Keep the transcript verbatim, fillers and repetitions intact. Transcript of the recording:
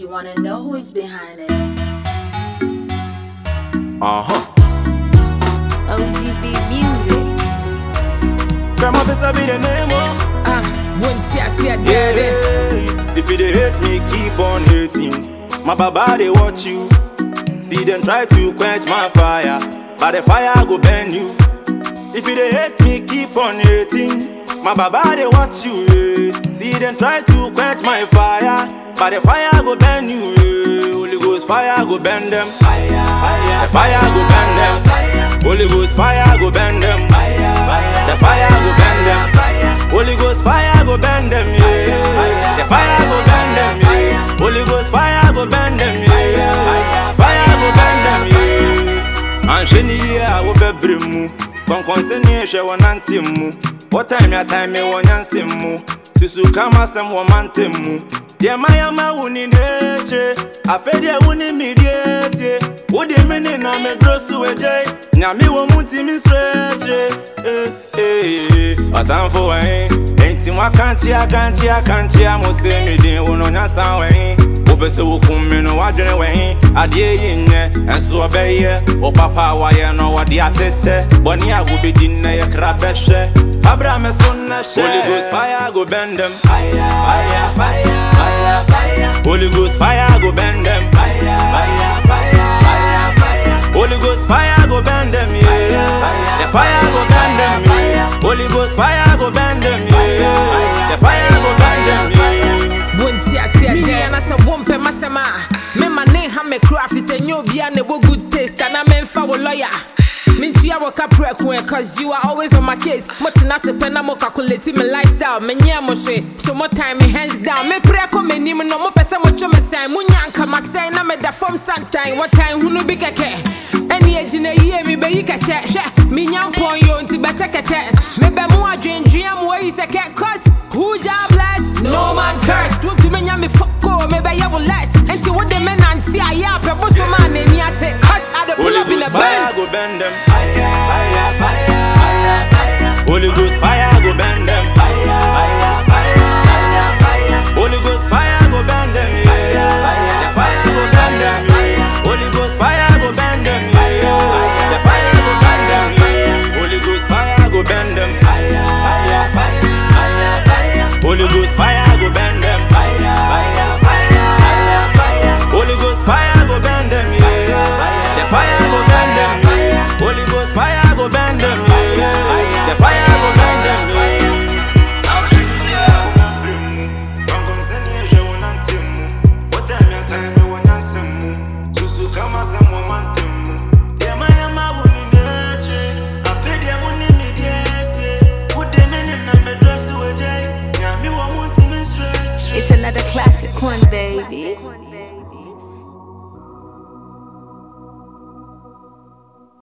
You wanna know who's behind it? Uh-huh. O G B Music. Grandma, this will be the name, oh. Ah, won't you see a Yeah, daddy? if you dey hate me, keep on hating. My baba, they watch you. See them try to quench my fire, but the fire go burn you. If you dey hate me, keep on hating. My baba, they watch you. Yeah. See them try to quench my fire, but the fire go burn you. Yeah. Holy Ghost fire go burn them. Fire, fire, the fire go burn them. Fire. Holy Ghost fire go burn them. Fire, fire, the fire go burn them. Fire. Holy Ghost fire go burn them. Yeah. The fire go burn them. Yeah. Holy Ghost fire go burn them. Yeah. Fire go burn them. Yeah. And she need I will be brimu. Kon konseni she wananti mu. What time ya time me wanyansi mu. Sisu kama sem wamante mu. Deɛ mayama wuni neche afɛdeɛ wuni midiesie wode mene na medro so agye nyame wɔ mu nti me srɛkyerɛ ɔtamfo wɛn enti wakankyea akankyea akankyea mo sɛ medin wo no nyasa wɛn wopɛ sɛ wokum me no wadwene wɛn adeɛ yi nyɛ ɛnso ɔbɛyɛ wo papa a wayɛ no wɔde atetɛ bɔne a wobɛdi nnɛ yɛ kra bɛhwɛ abra me so na hyɛ Holy Ghost fire go bend them. Fire, fire, fire, fire, fire. Holy Ghost fire go bend them. Fire, fire, fire, fire, fire. Holy Ghost fire go bend them, yeah. The fire go bend them, yeah. Holy Ghost fire go bend them, yeah. The fire go bend them, yeah. Won't you see a daddy? And I said, won't pay my sema. Me my name, have me craft is a new beer, never good taste, and I'm in for a lawyer. Means you are a prequel, cause you are always on my case. Motina se pena mo calculating my lifestyle. Me nya mo she, so more time me hands down. Me preko me ni me no mo pesa mo chome say. Munyanka ma say na me da from sometime. What time who no be keke? Any age in a year me be yika che. Me nyam pon yo nti be sekete. Me be mo adwen dream wo yi seke cause who ja bless? No man curse. Don't to me nya me fuck go me be ya less. Enti what the men anti aya pe bo so man eni ate. Cause I the pull up in the fire go bend them. Fire, fire, fire, fire, fire. Holy Ghost fire go bend them. Fire, fire, fire, fire, fire. Holy Ghost fire go bend them. Yeah. The fire go bend them. Yeah. Holy Ghost fire go bend them. Yeah. The fire go bend them. Yeah. Holy Ghost fire go bend them. Fire, fire, fire, fire. Holy Ghost fire go bend them. Fire, fire, fire, fire. Holy Ghost fire go bend them. Yeah. The fire go bend them. Holy Ghost fire go bend them, yeah. The fire go bend them, yeah. It's another classic one, baby.